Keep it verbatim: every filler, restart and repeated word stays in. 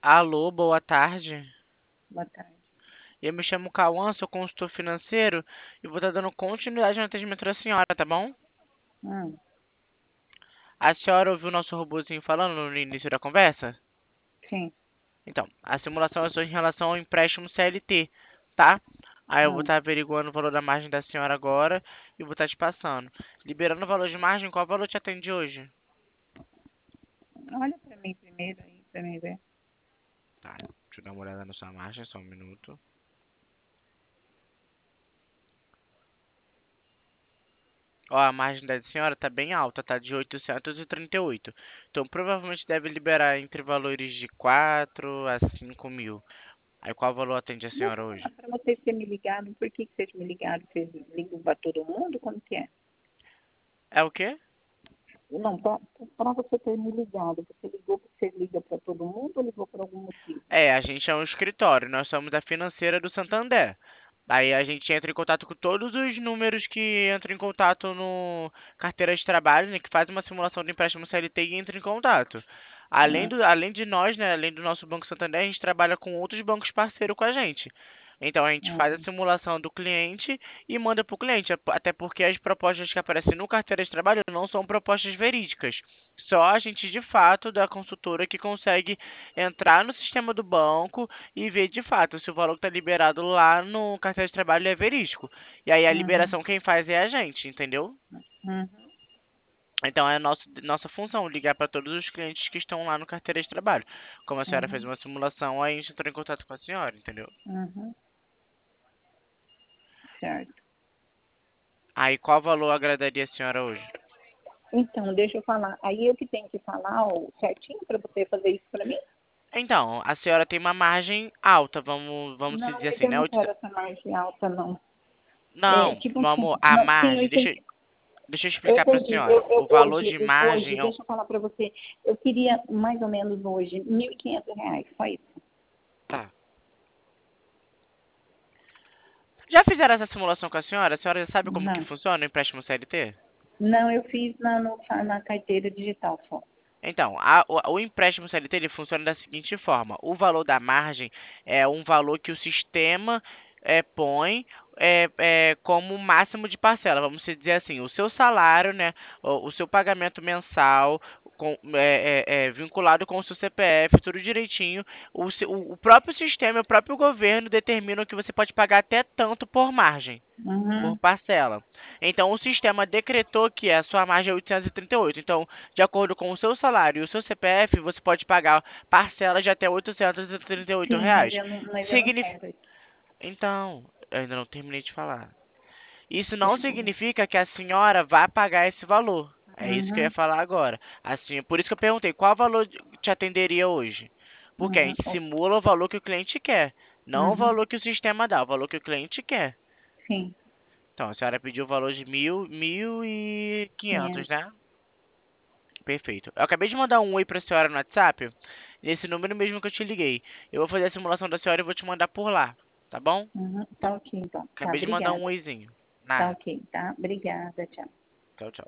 Alô, boa tarde. Boa tarde. Eu me chamo Cauã, sou consultor financeiro e vou estar dando continuidade no atendimento da senhora, tá bom? Hum, A senhora ouviu o nosso robozinho falando no início da conversa? sim. Então, a simulação é só em relação ao empréstimo C L T, tá? Aí eu vou Hum. estar averiguando o valor da margem da senhora agora e vou estar te passando. Liberando o valor de margem, qual valor te atende hoje? Olha para mim primeiro aí, para mim ver. Tá, deixa eu dar uma olhada na sua margem, só um minuto. Ó, a margem da senhora tá bem alta, tá de oitocentos e trinta e oito. Então, provavelmente deve liberar entre valores de quatro a cinco mil. Aí, qual valor atende a senhora hoje? Para vocês terem me ligado, por que, que vocês me ligaram? Vocês ligam para todo mundo? Como que é? É o quê? Não, para você ter me ligado, você ligou porque você liga para todo mundo ou ligou por algum motivo? É, a gente é um escritório, nós somos a financeira do Santander. Aí a gente entra em contato com todos os números que entram em contato no carteira de trabalho, né, que faz uma simulação de empréstimo C L T e entra em contato. Além Hum, do, além de nós, né, além do nosso Banco Santander, a gente trabalha com outros bancos parceiros com a gente. Então a gente faz a hum, simulação do cliente e manda para o cliente, até porque as propostas que aparecem no carteira de trabalho não são propostas verídicas. Só a gente de fato da consultora que consegue entrar no sistema do banco e ver de fato se o valor que está liberado lá no carteira de trabalho é verídico. E aí a uhum, liberação quem faz é a gente, entendeu? uhum, Então é nosso, nossa função ligar para todos os clientes que estão lá no carteira de trabalho. Como a senhora fez uhum, uma simulação, aí a gente entrou em contato com a senhora, entendeu? uhum, certo. Aí qual valor agradaria a senhora hoje? Então, deixa eu falar. Aí eu que tenho que falar ó, certinho para você fazer isso para mim? Então, a senhora tem uma margem alta, vamos, vamos se Não, dizer mas assim, eu né? não Oito- quero essa margem alta, não. É, Não, tipo assim, vamos, a não, sim, eu margem, deixa, entendi. eu- deixa eu Eu explicar para a entendi. senhora. Eu, eu, O valor hoje, de eu- hoje, margem é um. deixa eu falar para você, eu queria mais ou menos hoje mil e quinhentos reais, só isso. Tá. Já fizeram essa simulação com a senhora? A senhora já sabe como que Não, funciona o empréstimo C L T? não, eu fiz na, no- na carteira digital só. Então, a- o, o empréstimo C L T ele funciona da seguinte forma: o valor da margem é um valor que o sistema é, põe é, é, como máximo de parcela. Vamos dizer assim, o seu salário, né, o, o seu pagamento mensal com- é, é, é, vinculado com o seu C P F, tudo direitinho. O, se- o o próprio sistema, o próprio governo determinam que você pode pagar até tanto por margem. Por Uhum, parcela. Então, o sistema decretou que a sua margem é oitocentos e trinta e oito. Então, de acordo com o seu salário e o seu C P F, você pode pagar parcelas de até oitocentos e trinta e oito sim, mas reais. eu não, mas eu não Signif... quero isso. Então, eu ainda não terminei de falar. Isso não Deixa eu falar. significa que a senhora vai pagar esse valor. É isso que eu ia Uhum, falar agora. Assim, por isso que eu perguntei, qual valor te atenderia hoje? Porque a uhum, gente oh, simula o valor que o cliente quer, não o uhum, valor que o sistema dá, o valor que o cliente quer. sim, Então, a senhora pediu o valor de mil, mil e quinhentos, quinhentos. né? Perfeito. Eu acabei de mandar um oi pra senhora no WhatsApp, nesse número mesmo que eu te liguei. Eu vou fazer a simulação da senhora e vou te mandar por lá, tá bom? Uhum, tá ok, então. Tá, Acabei de mandar um obrigada. oizinho. Tá Nada. ok, tá? Obrigada, tchau. Tchau, tchau.